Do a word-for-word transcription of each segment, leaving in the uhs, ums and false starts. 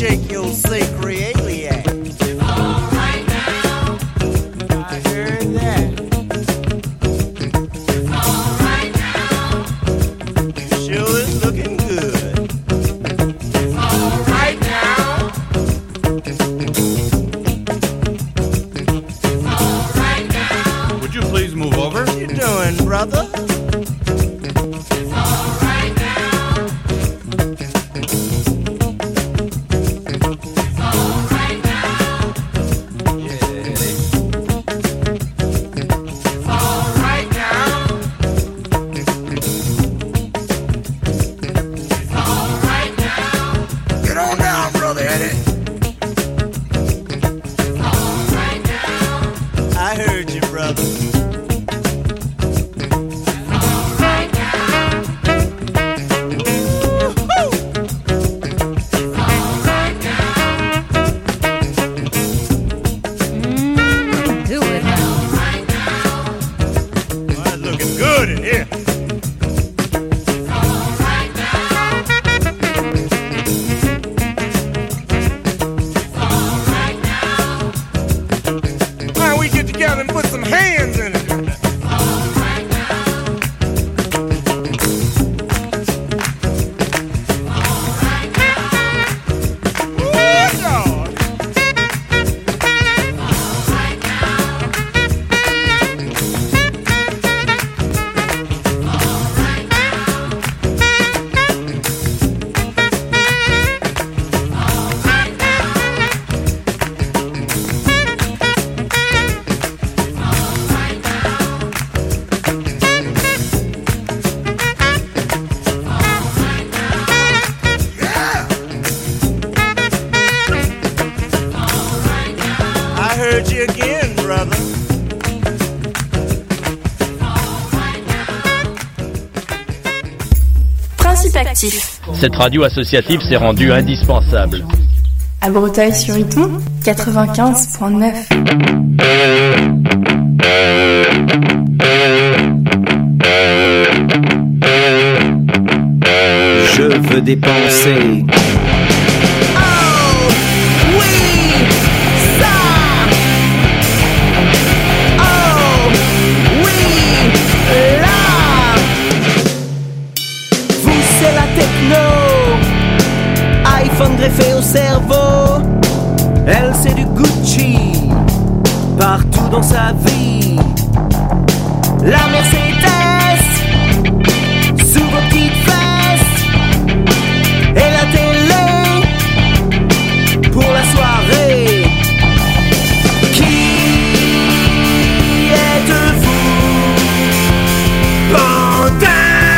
shake your sacroiliac. All right now. I heard that. All right now. You sure is looking good. All right now. All right now. Would you please move over? What you doing, brother? Cette radio associative s'est rendue indispensable. À Breteuil-sur-Iton, quatre-vingt-quinze point neuf. Je veux dépenser. iPhone greffé au cerveau, elle c'est du Gucci, partout dans sa vie. La Mercedes, sous vos petites fesses, et la télé, pour la soirée. Qui êtes-vous, bandin?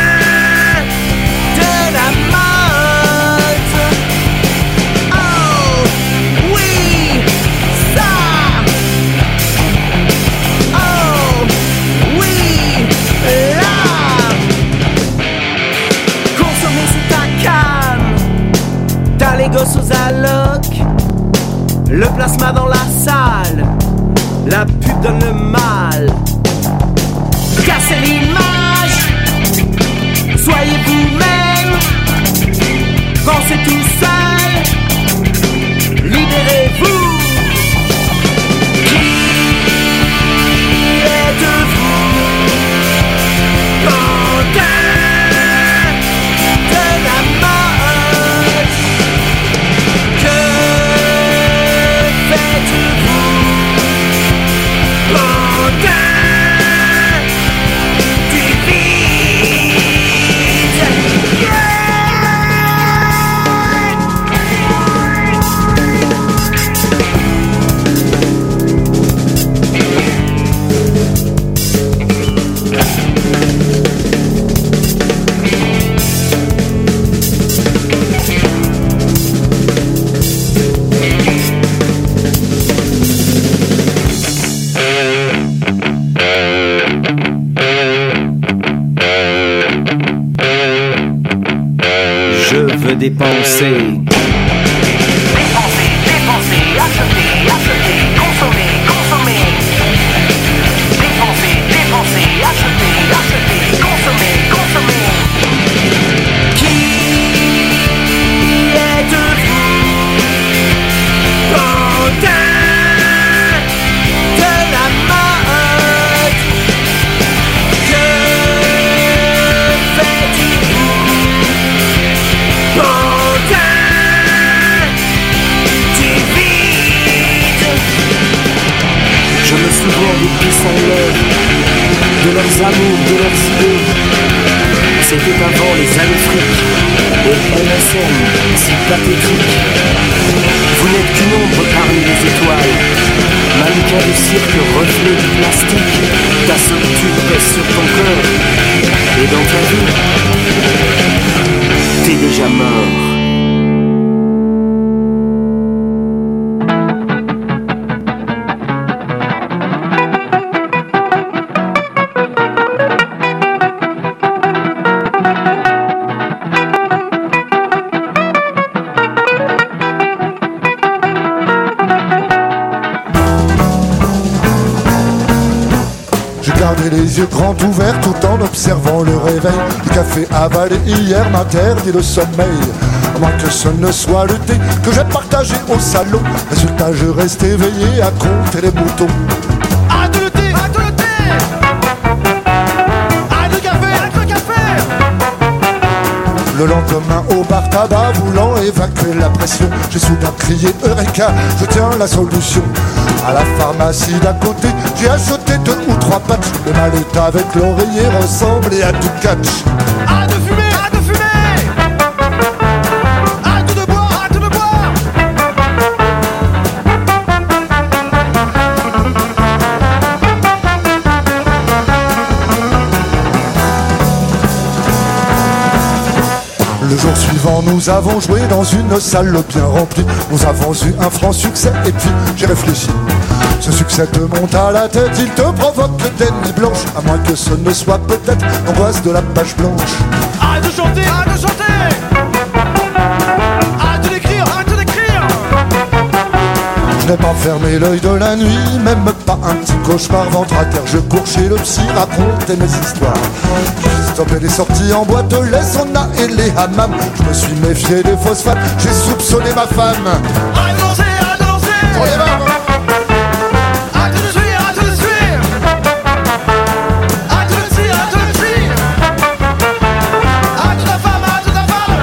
Gosses aux allocs, le plasma dans la salle, la pub donne le mal. Cassez l'image, soyez vous-même, pensez tout seul, libérez-vous. Qui êtes-vous, bandin de la mode? Que faites-vous, bandin du vide? Je veux dépenser. Dépenser, dépenser, acheter, acheter, consommer, consommer. Dépenser, dépenser, acheter, acheter, consommer, consommer. Qui êtes-vous, deux. C'était avant les années fric et M S N, si pathétique. Vous n'êtes qu'une ombre parmi les étoiles, mannequin de cirque, reflet du plastique. Ta solitude pèse sur ton corps, et dans ta vie, t'es déjà mort. Les yeux grands ouverts tout en observant le réveil. Le café avalé hier m'interdit le sommeil. À moins que ce ne soit le thé que j'ai partagé au salon. Résultat, je reste éveillé à compter les moutons. Arrête le thé! Arrête le thé! Arrête le café! Arrête le café! Le lendemain au bar tabac, voulant évacuer la pression, j'ai soudain crié Eureka, je tiens la solution. À la pharmacie d'à côté, j'ai acheté deux ou trois patchs. Le mal est avec l'oreiller ressemblait à du catch. Arrête de fumer! Arrête de fumer! Arrête de boire! Arrête de boire! Le jour suivant, nous avons joué dans une salle bien remplie. Nous avons eu un franc succès et puis j'ai réfléchi. Ce succès te monte à la tête, il te provoque des nuits blanches. À moins que ce ne soit peut-être l'angoisse de la page blanche. Arrête de chanter! Arrête de chanter! Arrête d'écrire! Arrête d'écrire! Je n'ai pas fermé l'œil de la nuit, même pas un petit cauchemar. Ventre à terre, je cours chez le psy, raconter mes histoires. J'ai stoppé les sorties en boîte, les saunas et les hammams. Je me suis méfié des phosphates, j'ai soupçonné ma femme. Arrête de danser! Arrête de danser! On y va. Arrête de suivre! Arrête de suivre! Arrête de suivre! Arrête de suivre! Arrête de ta femme! Arrête de ta femme!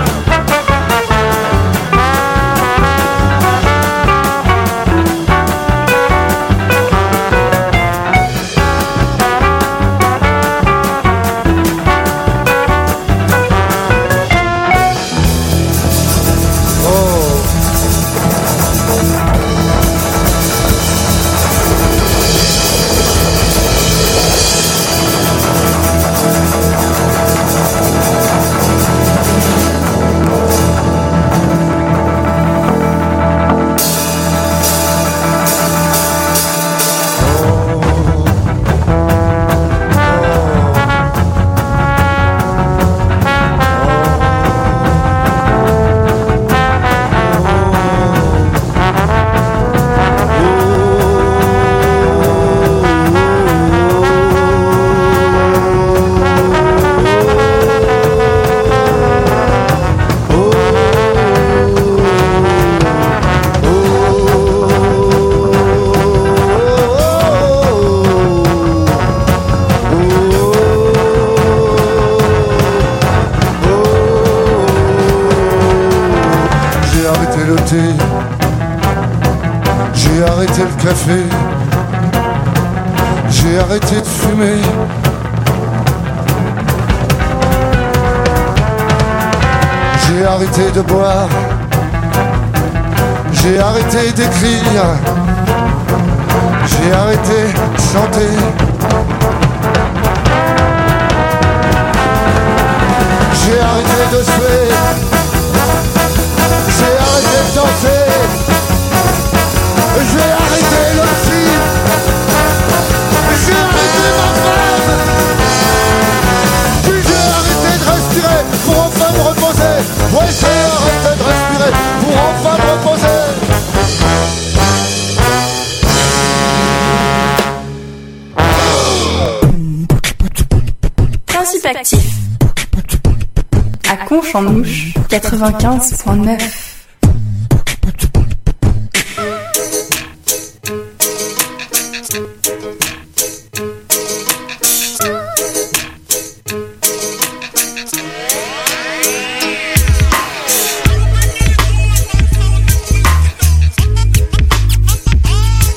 J'ai arrêté le café, j'ai arrêté de fumer. J'ai arrêté de boire, j'ai arrêté d'écrire, j'ai arrêté de chanter. J'ai arrêté de suer, j'ai arrêté de danser, j'ai arrêté le psy, j'ai arrêté ma femme, puis j'ai arrêté de respirer pour enfin me reposer. Ouais, j'ai arrêté de respirer pour enfin me reposer. Principe actif. À Conche-en-Mouche, quatre-vingt-quinze virgule neuf.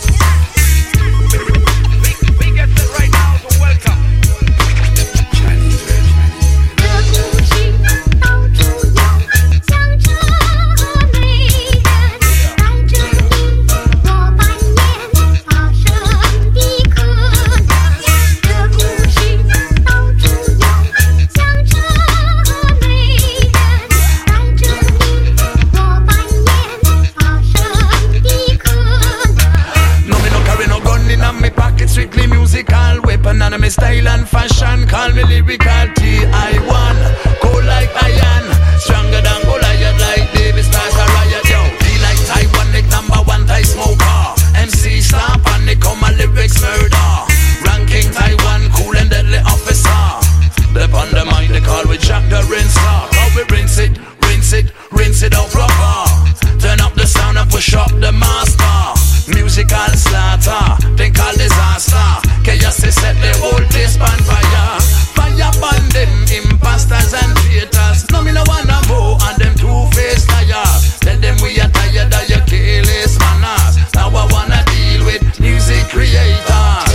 Chinese it out proper. Turn up the sound and push up the master. Musical slaughter, think all disaster. Chaos is set the whole place on fire. Fire burn them imposters and traitors. No me no wanna more and them two-faced liars. Tell them we are tired of your careless manners. Now I wanna deal with music creators.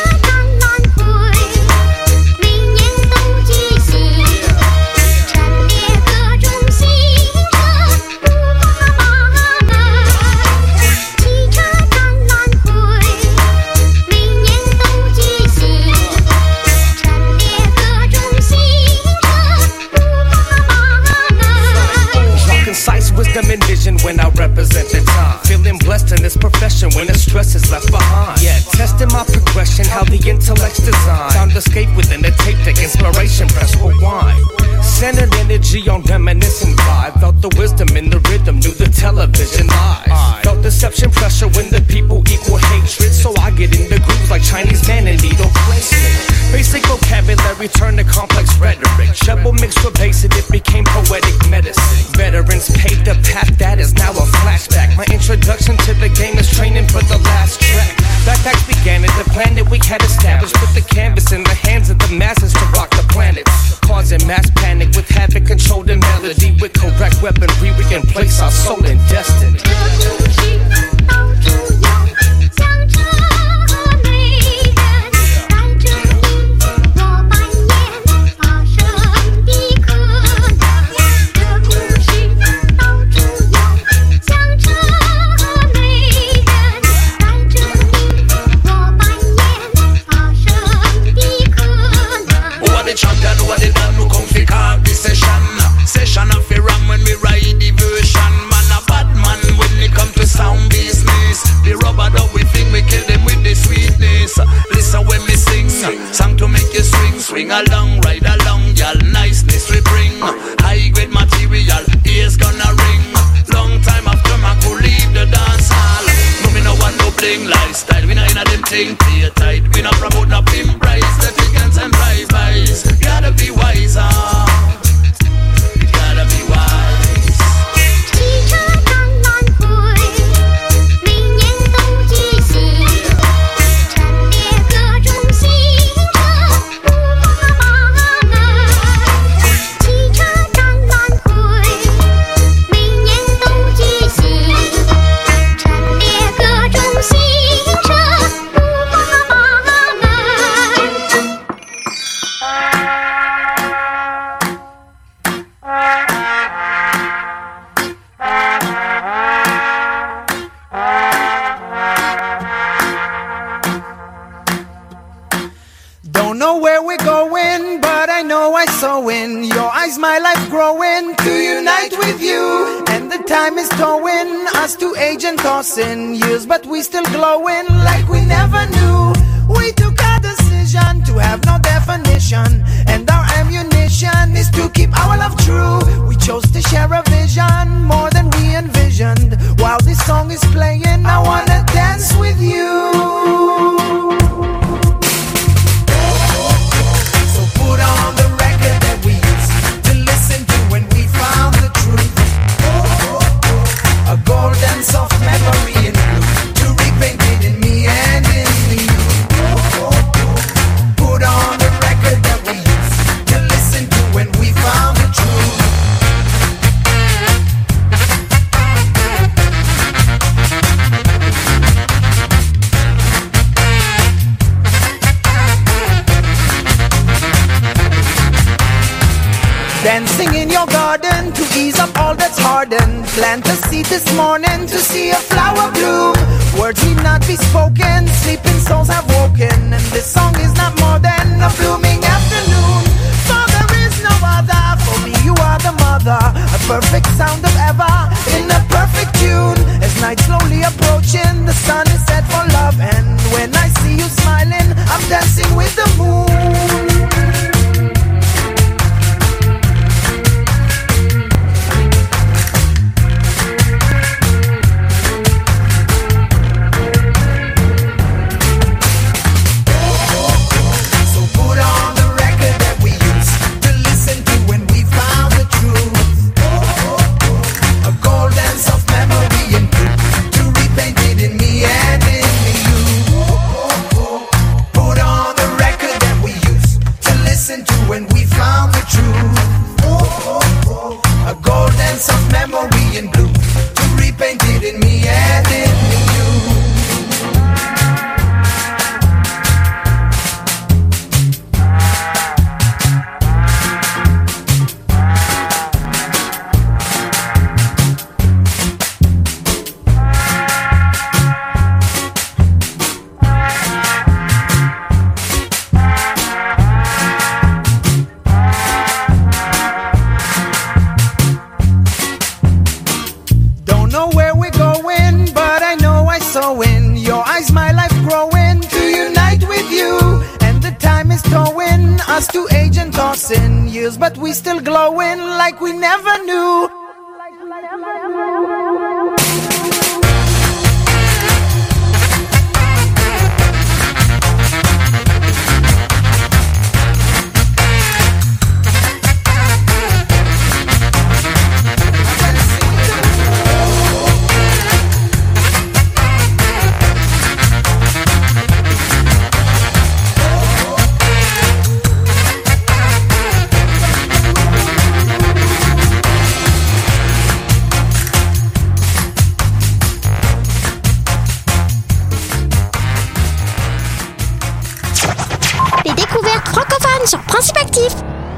And vision when I represent the time. Feeling blessed in this profession when the stress is left behind. Yeah, testing my progression, how the intellect's designed. Found escape within the tape deck, inspiration, press rewind. Centered energy on reminiscent vibe. Felt the wisdom in the rhythm, knew the television lies. Felt deception pressure when the people equal hatred. So I get in the grooves like Chinese man in needle placement. Basic vocabulary turned to complex rhetoric. Treble mixed with bass and it became poetic medicine. Veterans paved the path that is now a flashback. My introduction to the game is training for the last track. Backpacks began at the plan that we had established. Put the canvas in the hands of the masses to rock the planet. Causing mass panic with havoc, control the melody. With correct weaponry we can place our soul in destiny. Session of a ram when we ride the version. Man a bad man when it come to sound business. The rubber dub we think we kill them with the sweetness. Listen when me sing, song to make you swing. Swing along, ride along, y'all niceness we bring. High grade material, ears gonna ring. Long time after I could leave the dance hall. No me no want no bling lifestyle. We not in a them thing, play tight. We not promote no pimp price. The tickets and drive-bys. Gotta be wiser. Gotta be wise. 汽车刚满会，明年都记起，陈列各种新车，不怕麻烦。汽车刚满会，明年都记起，陈列各种新车，不怕麻烦。 Don't know where we're going, but I know I saw in your eyes my life growing to unite with you. And the time is towing us to age and tossing years, but we still glowing like we never knew. We took a decision to have no definition, and our ammunition is to keep our love true. We chose to share a vision more than we envisioned. While this song is playing, I wanna dance with you. Put on the record that we used to listen to when we found the truth. A golden soft memory in blue to repaint it in me and in you. Put on the record that we used to listen to when we found the truth. Dancing in your garden to ease up all that's hardened. Plant a seed this morning to see a flower bloom. Words need not be spoken, sleeping souls have woken. And this song is not more than a blooming afternoon. For there is no other, for me you are the mother. A perfect sound of ever, in a perfect tune. As night slowly approaching, the sun is set for love. And when I see you smiling, I'm dancing with the moon. Put on the record that we used to listen to when we found the truth. found the truth. A golden soft memory in blue, to repaint it in me and in you. In your eyes, my life growing to unite with you, and the time is towing us to age and tossing years, but we still glowing like we never knew. Sur Principe Actif.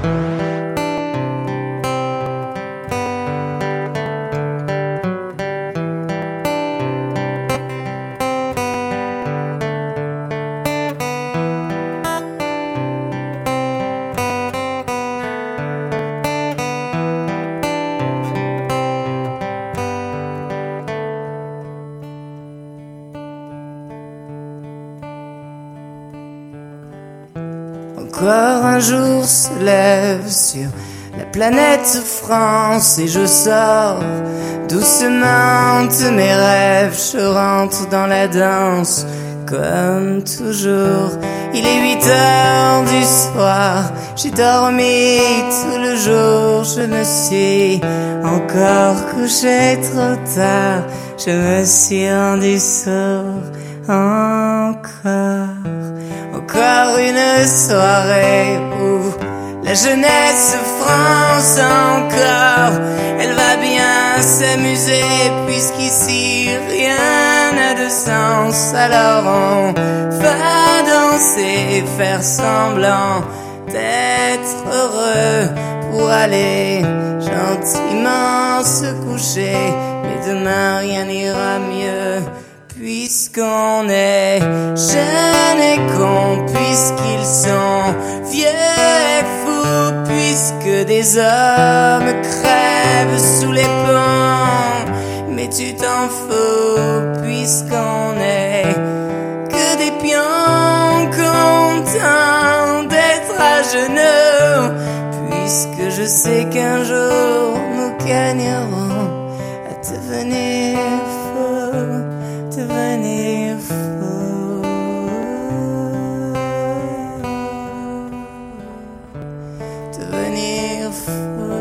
Encore un jour se lève sur la planète France et je sors doucement de mes rêves. Je rentre dans la danse comme toujours. Il est huit heures du soir, j'ai dormi tout le jour. Je me suis encore couché trop tard, je me suis rendu sourd encore. Encore une soirée où la jeunesse France encore, elle va bien s'amuser puisqu'ici rien n'a de sens. Alors on va danser, faire semblant d'être heureux pour aller gentiment se coucher. Mais demain rien n'ira mieux puisqu'on est jeunes et cons, puisqu'ils sont vieux et fous, puisque des hommes crèvent sous les ponts. Mais tu t'en fous, puisqu'on est que des pions contents d'être à genoux, puisque je sais qu'un jour nous gagnerons à devenir fous. Devenir fou, devenir fou.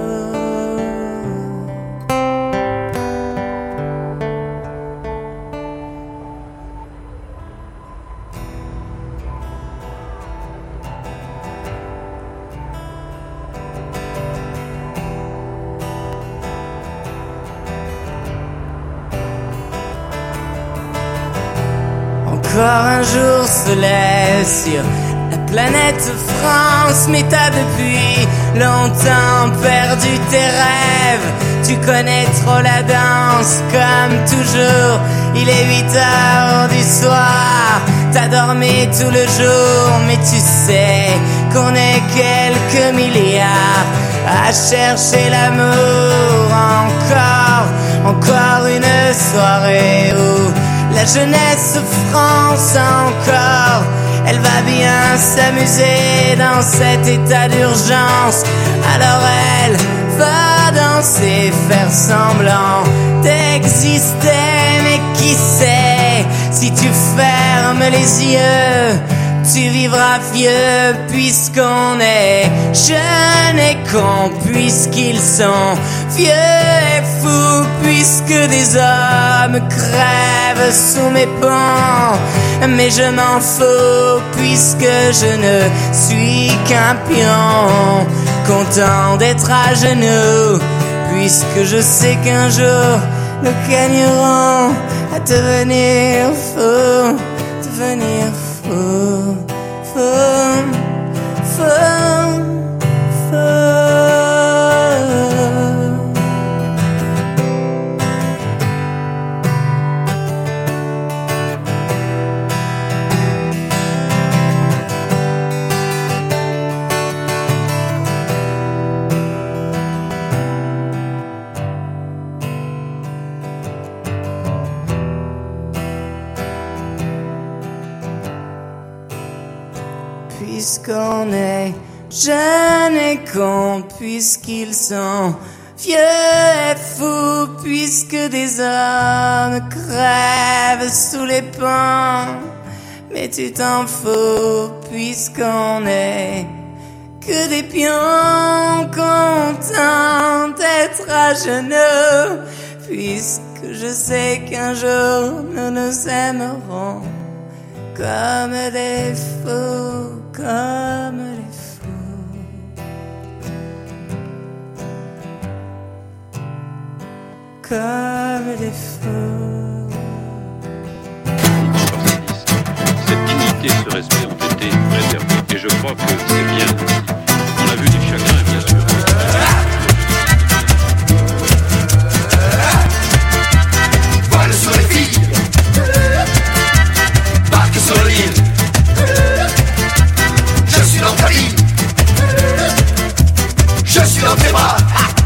Encore un jour se lève sur la planète France, mais t'as depuis longtemps perdu tes rêves. Tu connais trop la danse comme toujours. Il est huit heures du soir, t'as dormi tout le jour, mais tu sais qu'on est quelques milliards à chercher l'amour. Encore, encore une soirée où la jeunesse France encore, elle va bien s'amuser dans cet état d'urgence. Alors elle va danser, faire semblant d'exister. Mais qui sait, si tu fermes les yeux, tu vivras vieux, puisqu'on est jeunes et cons, puisqu'ils sont vieux et fous, puisque des hommes crèvent sous mes ponts. Mais je m'en fous, puisque je ne suis qu'un pion content d'être à genoux, puisque je sais qu'un jour nous gagnerons à devenir fous, devenir fous, fous, fous, fous. Puisqu'on est jeunes et cons, puisqu'ils sont vieux et fous, puisque des hommes crèvent sous les ponts, mais tu t'en fous, puisqu'on est que des pions contents d'être à genoux, puisque je sais qu'un jour nous nous aimerons comme des fous, comme des fous. Comme des fous. Cette dignité et ce respect ont été préservés. Et je crois que c'est bien. On a vu du chagrin, bien sûr. Voile sur les filles, barque sur l'île. Je suis dans ta vie, je suis dans tes bras.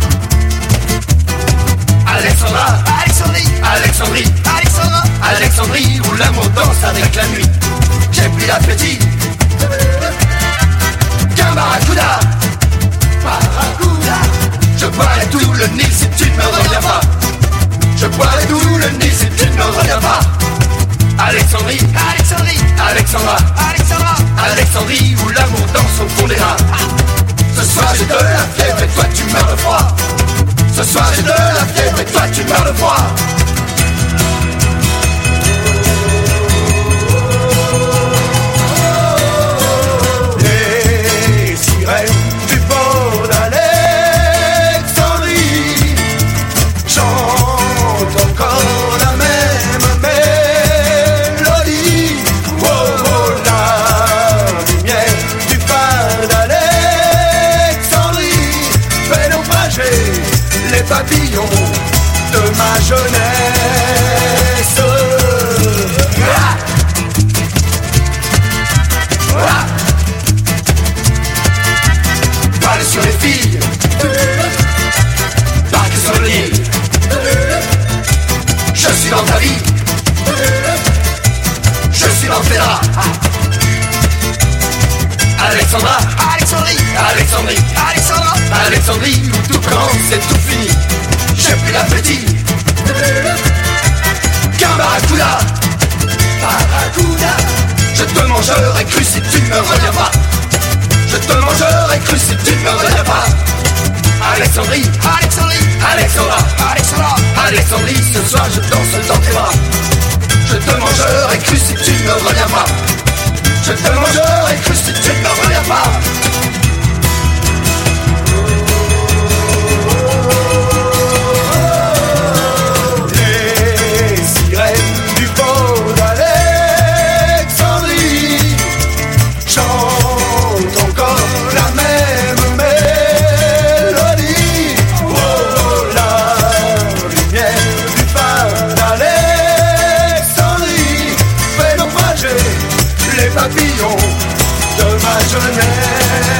Alexandra, Alexandrie, Alexandrie, Alexandra, Alexandrie, où l'amour danse avec la nuit. J'ai pris l'appétit qu'un barracuda, barracuda. Je boirai tout le Nil si tu ne me reviens pas. Je boirai tout le Nil si tu ne me reviens pas. Alexandrie, Alexandrie, Alexandra, Alexandra, Alexandrie, où l'amour danse au fond des reins. Ce soir j'ai de la fièvre et toi tu meurs de froid. Ce soir j'ai de la fièvre et toi tu meurs de froid. Les sirènes du port d'Alexandrie chantent encore la même mélodie. Oh, oh, la lumière du phare d'Alexandrie fait naufrager les papillons de ma jeunesse. Ah! Ah! Balle sur les filles, barque sur l'île. Je suis dans ta vie, je suis dans tes draps. Alexandra, Alexandrie, Alexandrie, Alexandra, Alexandrie, où tout commence et tout fini. J'ai pris l'appétit qu'un barracuda, barracuda. Je te mangerai cru si tu ne me reviens pas. Je te mangerai cru si tu ne me reviens pas. Alexandrie, Alexandrie, Alexandra, Alexandra, Alexandrie, ce soir je danse dans tes bras. Je te mangerai cru si tu ne me reviens pas. Je te mangerai cru si tu ne me reviens pas. Les sirènes du port d'Alexandrie chantent encore la même mélodie. Oh, la lumière du phare d'Alexandrie fait naufrager les papillons de ma jeunesse.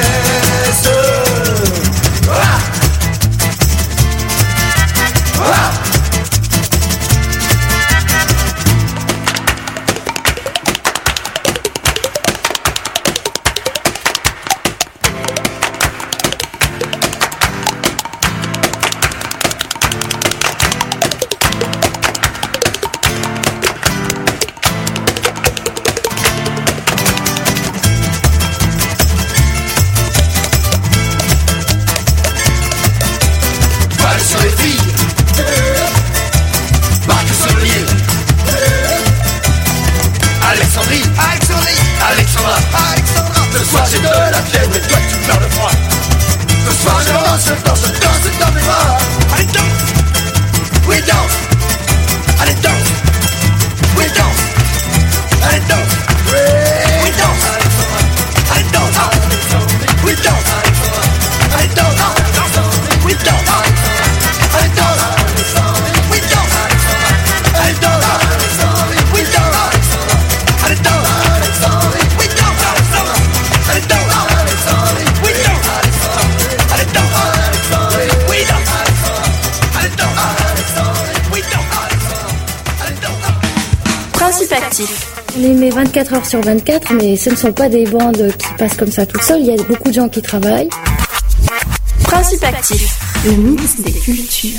danse, je danse, je danse dans mes bras. Allez danse, oui danse. Allez danse, oui danse. Allez danse, oui danse. Allez danse, oui danse. Allez danse, oui danse. Allez danse, oui danse. Allez danse, oui danse. Allez danse, oui danse. Allez danse, oui danse. Allez danse, oui danse. Allez danse, oui danse. Principe actif. On émet vingt-quatre heures sur vingt-quatre, mais ce ne sont pas des bandes qui passent comme ça tout seuls. Il y a beaucoup de gens qui travaillent. Principe actif. Le mix des cultures.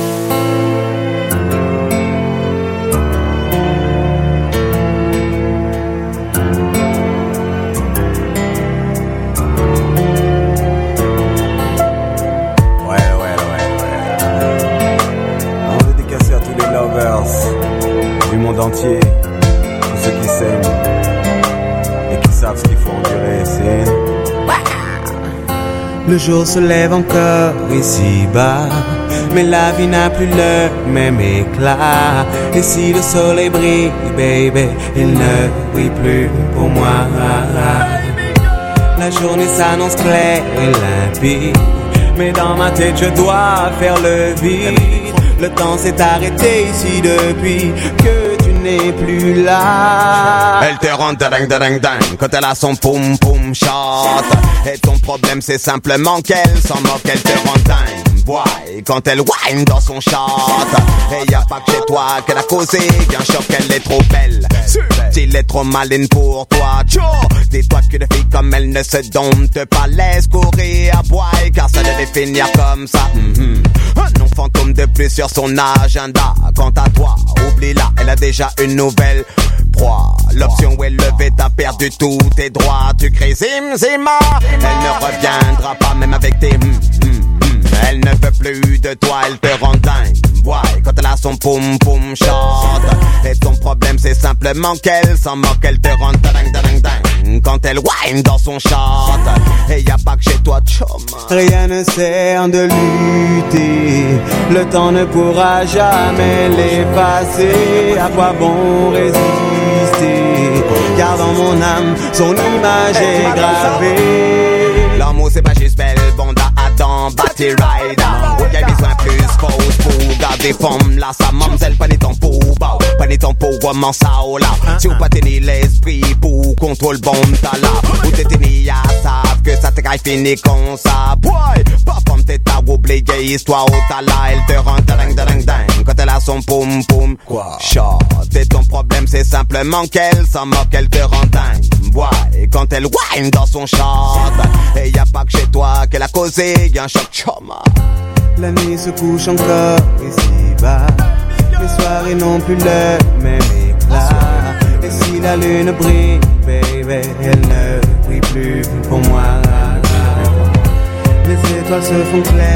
Du monde entier, tous ceux qui s'aiment et qui savent ce qu'il faut endurer, c'est... Le jour se lève encore ici-bas, mais la vie n'a plus le même éclat. Et si le soleil brille, baby, il ne brille plus pour moi. La journée s'annonce claire et limpide, mais dans ma tête je dois faire le vide. Le temps s'est arrêté ici depuis que tu n'es plus là. Elle te rend dingue dingue dingue quand elle a son poum poum shot. Et ton problème c'est simplement qu'elle s'en moque, elle te rend dingue. Boy, quand elle whine dans son shot. Et y'a pas que chez toi qu'elle a causé un choc, elle est trop belle. S'il est trop maline pour toi, tcho. Dis-toi qu'une fille comme elle ne se dompte pas, laisse courir à boy, car ça devait finir comme ça. Mm-hmm. Un nom fantôme de plus sur son agenda. Quant à toi, oublie-la, elle a déjà une nouvelle proie. L'option est levée, t'as perdu tous tes droits. Tu cries zim zima, elle ne reviendra pas même avec tes hum hum hum. Elle ne veut plus de toi, elle te rend dingue. Ouais, quand elle a son poum poum shot. Et ton problème c'est simplement qu'elle s'en moque, elle te rend dingue dingue dingue quand elle whine dans son shot. Et y'a pas que chez toi, chum. Rien ne sert de lutter, le temps ne pourra jamais l'effacer. À quoi bon résister? Car dans mon âme, son image est gravée. L'amour c'est pas juste belle, bande à Adam, Batty Rider. Ok, besoin plus fausse pour garder forme. Là, sa mamzelle, pas ni temps pour bao, pas ni temps pour comment ça ou là. Si vous pas tenir l'esprit pour contrôle bon t'as là. Ou t'es tenu à savent que ça te caille fini comme ça. Boy, pas comme t'es ta oublié histoire au t'as là. Elle te rend dingue dingue dingue quand elle a son poum poum. Quoi? Shot. Et ton problème c'est simplement qu'elle s'en moque, elle te rend dingue. Boy, quand elle whine dans son shot. Et y'a pas que chez toi qu'elle a causé, y'a un choc choma. La nuit se couche encore ici-bas, les soirées n'ont plus le même éclat. Et si la lune brille, baby, elle ne brille plus pour moi. Les étoiles se font claires.